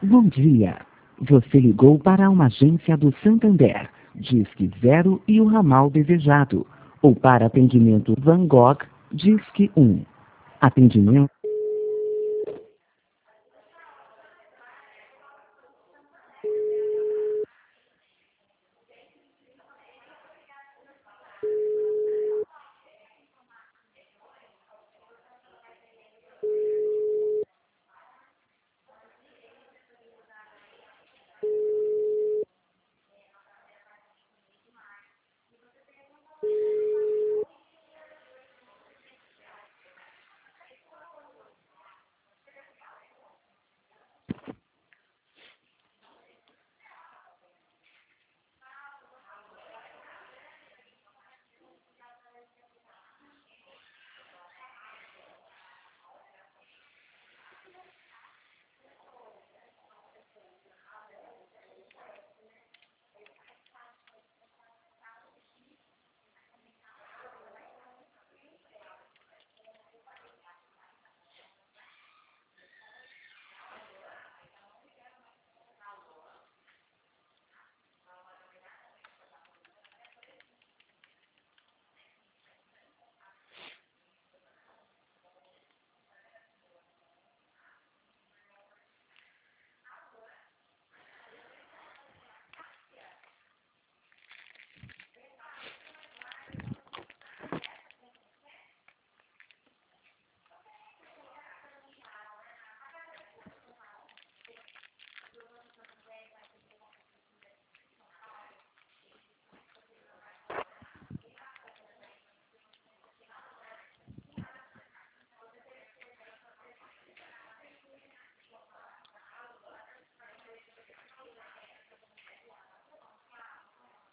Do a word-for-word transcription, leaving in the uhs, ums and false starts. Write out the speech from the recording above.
Bom dia. Você ligou para uma agência do Santander, Disque Zero e o ramal desejado. Ou para atendimento Van Gogh, Disque um. Atendimento